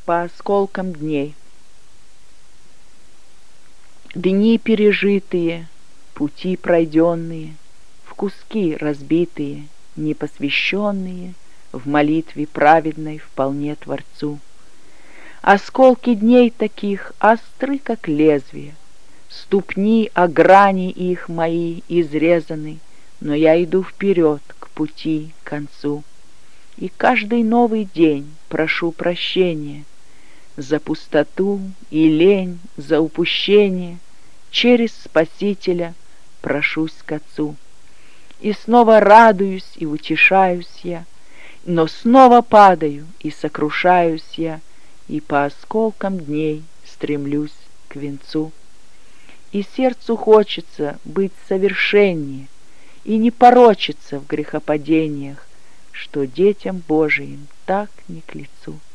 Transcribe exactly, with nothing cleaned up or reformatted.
по осколкам дней. Дни пережитые, пути пройденные, в куски разбитые, непосвященные, в молитве праведной вполне Творцу. Осколки дней таких остры, как лезвие, ступни о грани их мои изрезаны, но я иду вперед к пути, к концу. И каждый новый день прошу прощения за пустоту и лень, за упущение, через Спасителя прошусь к Отцу. И снова радуюсь и утешаюсь я, но снова падаю и сокрушаюсь я, и по осколкам дней стремлюсь к венцу. И сердцу хочется быть совершеннее и не порочиться в грехопадениях, что детям Божиим так не к лицу.